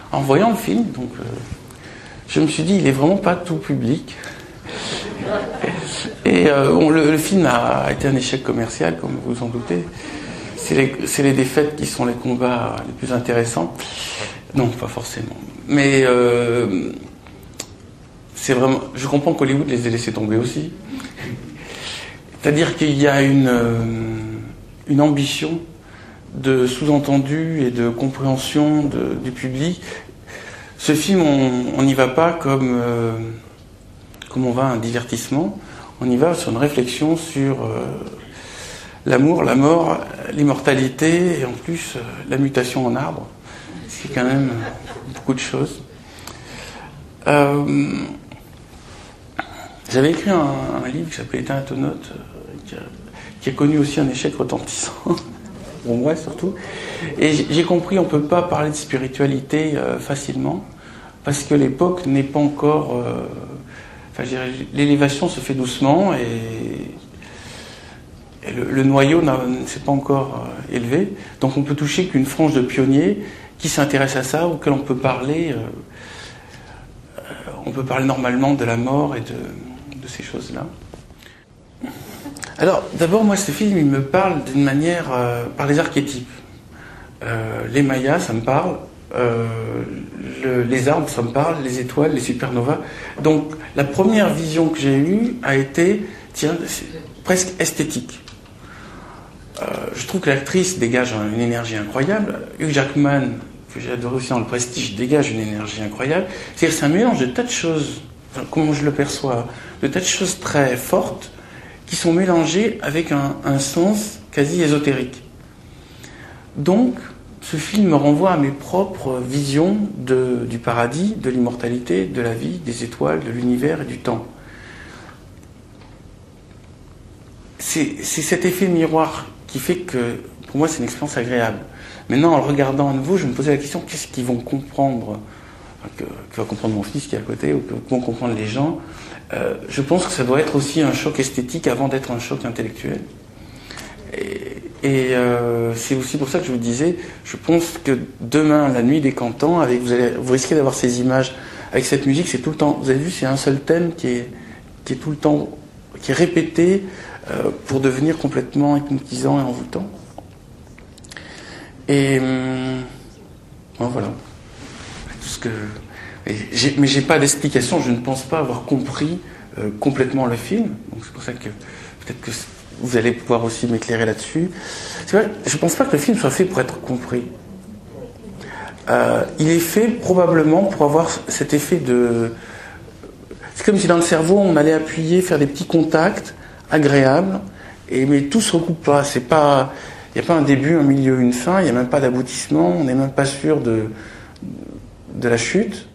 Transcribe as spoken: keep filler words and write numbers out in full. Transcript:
En voyant le film, donc, euh, je me suis dit, il est vraiment pas tout public. Et euh, bon, le, le film a été un échec commercial, comme vous en doutez. C'est les, c'est les défaites qui sont les combats les plus intéressants. Non, pas forcément. Mais euh, c'est vraiment. Je comprends qu'Hollywood les ait laissés tomber aussi. C'est-à-dire qu'il y a une, euh, une ambition de sous-entendu et de compréhension de, du public. Ce film, on n'y va pas comme, euh, comme on va à un divertissement. On y va sur une réflexion sur euh, l'amour, la mort, l'immortalité et en plus euh, la mutation en arbre. C'est quand même beaucoup de choses. Euh, j'avais écrit un, un livre qui s'appelait Éteins-Autonote, euh, qui, a, qui a connu aussi un échec retentissant. Pour moi surtout. Et j'ai compris, on ne peut pas parler de spiritualité euh, facilement, parce que l'époque n'est pas encore... Euh, enfin, je dirais, l'élévation se fait doucement, et, et le, le noyau ne s'est pas encore euh, élevé. Donc on peut toucher qu'une frange de pionniers qui s'intéresse à ça, auquel on peut parler... Euh, euh, on peut parler normalement de la mort et de, de ces choses-là. Alors, d'abord, moi, ce film, il me parle d'une manière, euh, par les archétypes. Euh, les Mayas, ça me parle. Euh, le, les arbres, ça me parle. Les étoiles, les supernovas. Donc, la première vision que j'ai eue a été, tiens, presque esthétique. Euh, je trouve que l'actrice dégage une énergie incroyable. Hugh Jackman, que j'ai adoré aussi dans Le Prestige, dégage une énergie incroyable. C'est-à-dire que c'est un mélange de tas de choses, enfin, comment je le perçois, de tas de choses très fortes, qui sont mélangés avec un, un sens quasi ésotérique. Donc, ce film me renvoie à mes propres visions de, du paradis, de l'immortalité, de la vie, des étoiles, de l'univers et du temps. C'est, c'est cet effet miroir qui fait que, pour moi, c'est une expérience agréable. Maintenant, en le regardant à nouveau, je me posais la question, qu'est-ce qu'ils vont comprendre, enfin, que, que va comprendre mon fils qui est à côté, ou que vont comprendre les gens. Euh, je pense que ça doit être aussi un choc esthétique avant d'être un choc intellectuel. Et, et euh, c'est aussi pour ça que je vous disais, je pense que demain, la nuit des cantons, avec, vous, allez, vous risquez d'avoir ces images avec cette musique, c'est tout le temps, vous avez vu, c'est un seul thème qui est, qui est tout le temps, qui est répété euh, pour devenir complètement hypnotisant et envoûtant. Et hum, bon, voilà. Tout ce que... Et j'ai, mais j'ai pas d'explication, je ne pense pas avoir compris euh, complètement le film, donc c'est pour ça que peut-être que vous allez pouvoir aussi m'éclairer là-dessus. C'est vrai, je ne pense pas que le film soit fait pour être compris. Euh, il est fait probablement pour avoir cet effet de... C'est comme si dans le cerveau on allait appuyer, faire des petits contacts agréables, et, mais tout se recoupe pas. C'est pas... Il n'y a pas un début, un milieu, une fin, il n'y a même pas d'aboutissement, on n'est même pas sûr de, de la chute.